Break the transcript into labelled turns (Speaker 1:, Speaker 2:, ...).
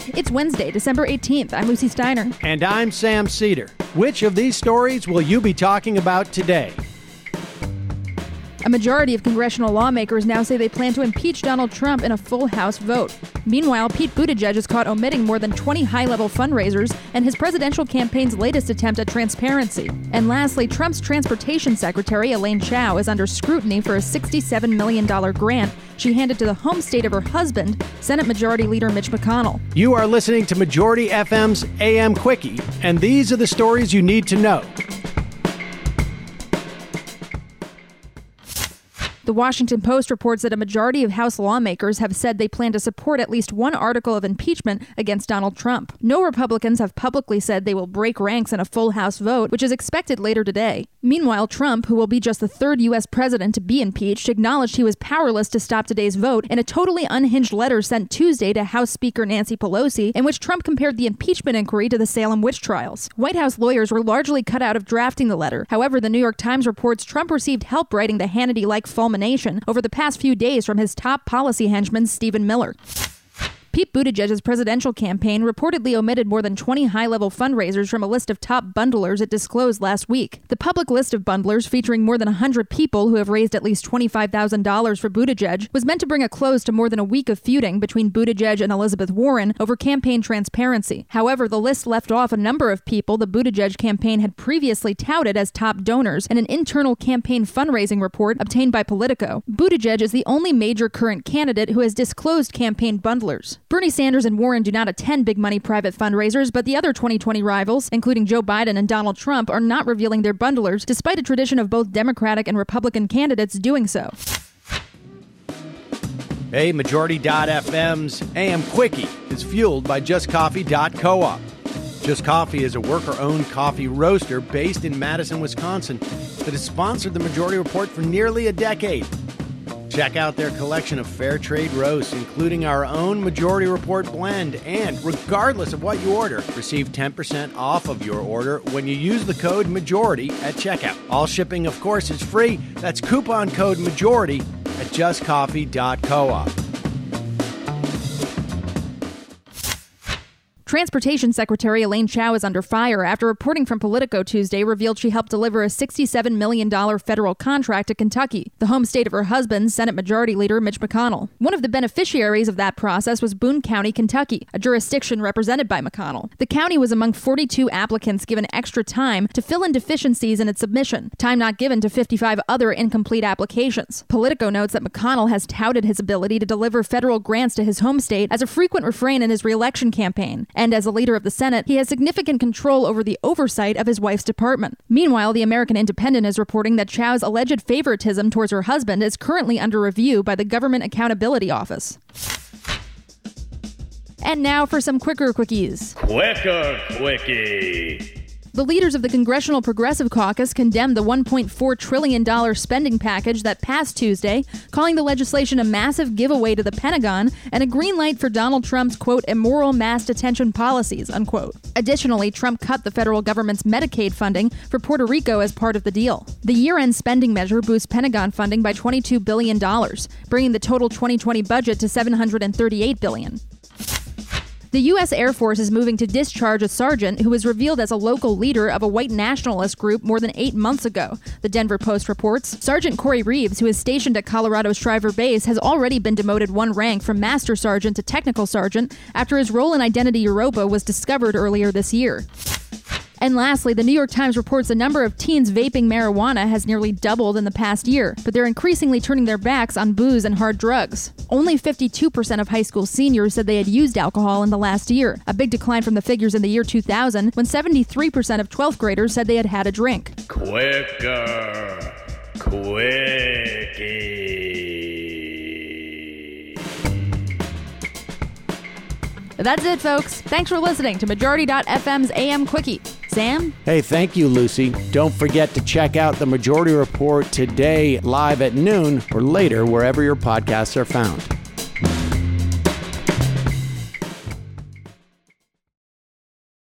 Speaker 1: It's Wednesday, December 18th. I'm Lucy Steiner.
Speaker 2: And I'm Sam Cedar. Which of these stories will you be talking about today?
Speaker 1: A majority of congressional lawmakers now say they plan to impeach Donald Trump in a full House vote. Meanwhile, Pete Buttigieg is caught omitting more than 20 high-level fundraisers and his presidential campaign's latest attempt at transparency. And lastly, Trump's transportation secretary, Elaine Chao, is under scrutiny for a $67 million grant she handed to the home state of her husband, Senate Majority Leader Mitch McConnell.
Speaker 2: You are listening to Majority FM's AM Quickie, and these are the stories you need to know.
Speaker 1: The Washington Post reports that a majority of House lawmakers have said they plan to support at least one article of impeachment against Donald Trump. No Republicans have publicly said they will break ranks in a full House vote, which is expected later today. Meanwhile, Trump, who will be just the third U.S. president to be impeached, acknowledged he was powerless to stop today's vote in a totally unhinged letter sent Tuesday to House Speaker Nancy Pelosi, in which Trump compared the impeachment inquiry to the Salem witch trials. White House lawyers were largely cut out of drafting the letter. However, the New York Times reports Trump received help writing the Hannity-like fulmination over the past few days from his top policy henchman, Stephen Miller. Pete Buttigieg's presidential campaign reportedly omitted more than 20 high-level fundraisers from a list of top bundlers it disclosed last week. The public list of bundlers, featuring more than 100 people who have raised at least $25,000 for Buttigieg, was meant to bring a close to more than a week of feuding between Buttigieg and Elizabeth Warren over campaign transparency. However, the list left off a number of people the Buttigieg campaign had previously touted as top donors in an internal campaign fundraising report obtained by Politico. Buttigieg is the only major current candidate who has disclosed campaign bundlers. Bernie Sanders and Warren do not attend big money private fundraisers, but the other 2020 rivals, including Joe Biden and Donald Trump, are not revealing their bundlers, despite a tradition of both Democratic and Republican candidates doing so.
Speaker 2: Hey, Majority.fm's AM Quickie is fueled by JustCoffee.coop. Just Coffee is a worker-owned coffee roaster based in Madison, Wisconsin, that has sponsored the Majority Report for nearly a decade. Check out their collection of fair trade roasts, including our own Majority Report blend. And regardless of what you order, receive 10% off of your order when you use the code MAJORITY at checkout. All shipping, of course, is free. That's coupon code MAJORITY at justcoffee.coop.
Speaker 1: Transportation Secretary Elaine Chao is under fire after reporting from Politico Tuesday revealed she helped deliver a $67 million federal contract to Kentucky, the home state of her husband, Senate Majority Leader Mitch McConnell. One of the beneficiaries of that process was Boone County, Kentucky, a jurisdiction represented by McConnell. The county was among 42 applicants given extra time to fill in deficiencies in its submission, time not given to 55 other incomplete applications. Politico notes that McConnell has touted his ability to deliver federal grants to his home state as a frequent refrain in his re-election campaign. And as a leader of the Senate, he has significant control over the oversight of his wife's department. Meanwhile, the American Independent is reporting that Chao's alleged favoritism towards her husband is currently under review by the Government Accountability Office. And now for some quicker quickies.
Speaker 3: Quicker quickie.
Speaker 1: The leaders of the Congressional Progressive Caucus condemned the $1.4 trillion spending package that passed Tuesday, calling the legislation a massive giveaway to the Pentagon and a green light for Donald Trump's, quote, immoral mass detention policies, unquote. Additionally, Trump cut the federal government's Medicaid funding for Puerto Rico as part of the deal. The year-end spending measure boosts Pentagon funding by $22 billion, bringing the total 2020 budget to $738 billion. The U.S. Air Force is moving to discharge a sergeant who was revealed as a local leader of a white nationalist group more than 8 months ago, the Denver Post reports. Sergeant Corey Reeves, who is stationed at Colorado Shriver Base, has already been demoted one rank from Master Sergeant to Technical Sergeant after his role in Identity Europa was discovered earlier this year. And lastly, the New York Times reports the number of teens vaping marijuana has nearly doubled in the past year, but they're increasingly turning their backs on booze and hard drugs. Only 52% of high school seniors said they had used alcohol in the last year, a big decline from the figures in the year 2000, when 73% of 12th graders said they had had a drink.
Speaker 3: Quicker quickie.
Speaker 1: That's it, folks. Thanks for listening to Majority.fm's AM Quickie. Sam?
Speaker 2: Hey, thank you, Lucy. Don't forget to check out the Majority Report today live at noon or later wherever your podcasts are found.